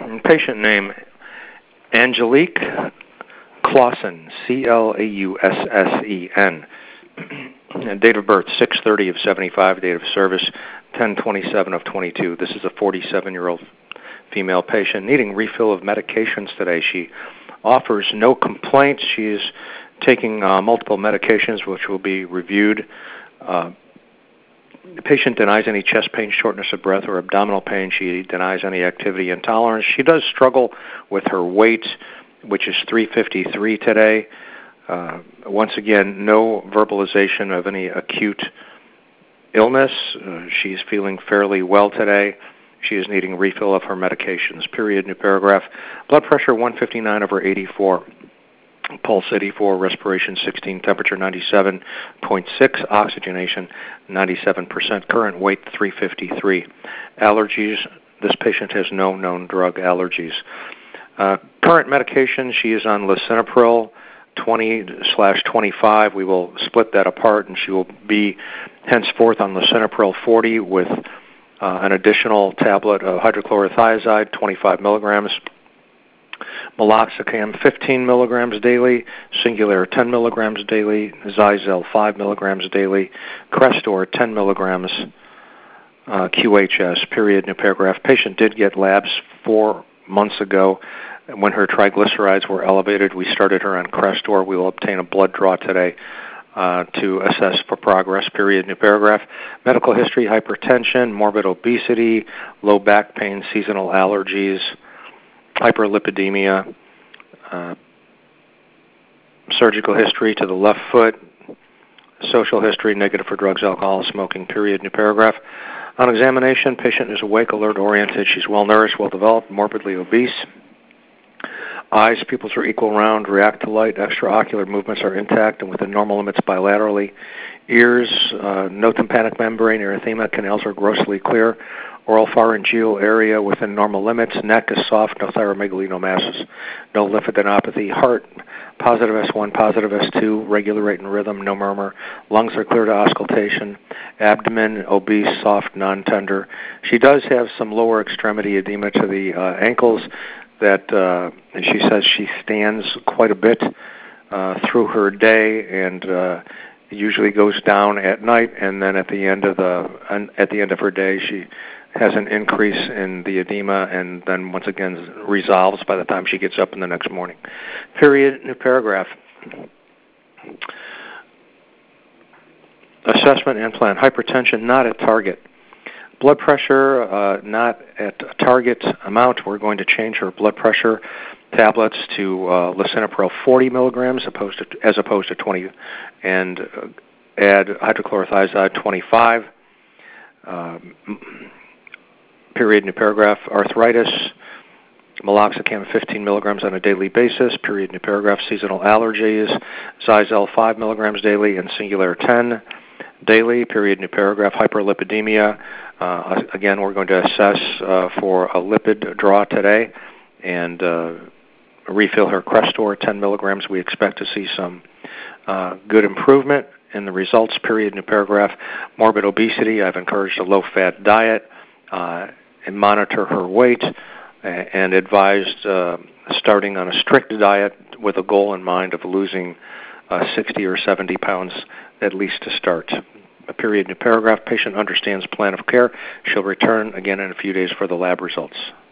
Patient name, Angelique Clausen, Claussen. Date of birth, 6/30 of 75. Date of service, 10/27 of 22. This is a 47-year-old female patient needing refill of medications today. She offers no complaints. She is taking multiple medications, which will be reviewed. The patient denies any chest pain, shortness of breath, or abdominal pain. She denies any activity intolerance. She does struggle with her weight, which is 353 today. Once again, no verbalization of any acute illness. She's feeling fairly well today. She is needing refill of her medications. Period. New paragraph. Blood pressure 159/84. Pulse 84, respiration 16, temperature 97.6, oxygenation 97%, current weight 353. Allergies, this patient has no known drug allergies. Current medication, she is on lisinopril 20/25. We will split that apart, and she will be henceforth on lisinopril 40 with an additional tablet of hydrochlorothiazide, 25 milligrams. Meloxicam 15 milligrams daily, Singulair 10 milligrams daily, Zyzel 5 milligrams daily, Crestor 10 milligrams QHS, period, new paragraph. Patient did get labs 4 months ago. When her triglycerides were elevated, we started her on Crestor. We will obtain a blood draw today to assess for progress, period, new paragraph. Medical history, hypertension, morbid obesity, low back pain, seasonal allergies, hyperlipidemia, surgical history to the left foot, social history, negative for drugs, alcohol, smoking, period, new paragraph. On examination, patient is awake, alert, oriented. She's well-nourished, well-developed, morbidly obese. Eyes, pupils are equal round, react to light, extraocular movements are intact and within normal limits bilaterally. Ears, no tympanic membrane, erythema, canals are grossly clear. Oral pharyngeal area within normal limits. Neck is soft, no thyromegaly, no masses, no lymphadenopathy. Heart, positive S1, positive S2, regular rate and rhythm, no murmur. Lungs are clear to auscultation. Abdomen, obese, soft, non-tender. She does have some lower extremity edema to the ankles that she says she stands quite a bit through her day and usually goes down at night, and then at the end of her day she has an increase in the edema and then once again resolves by the time she gets up in the next morning. Period, new paragraph. Assessment and plan. Hypertension not at target. Blood pressure not at a target amount. We're going to change her blood pressure tablets to lisinopril 40 milligrams as opposed to 20, and add hydrochlorothiazide 25. Period, new paragraph. Arthritis, meloxicam 15 milligrams on a daily basis. Period, new paragraph. Seasonal allergies, Zyzel 5 milligrams daily and Singulair 10 daily. Period, new paragraph. Hyperlipidemia. Again, we're going to assess for a lipid draw today and refill her Crestor 10 milligrams. We expect to see some good improvement in the results. Period, new paragraph. Morbid obesity. I've encouraged a low-fat diet and monitor her weight and advised starting on a strict diet with a goal in mind of losing 60 or 70 pounds at least to start. A period, new paragraph. Patient understands plan of care. She'll return again in a few days for the lab results.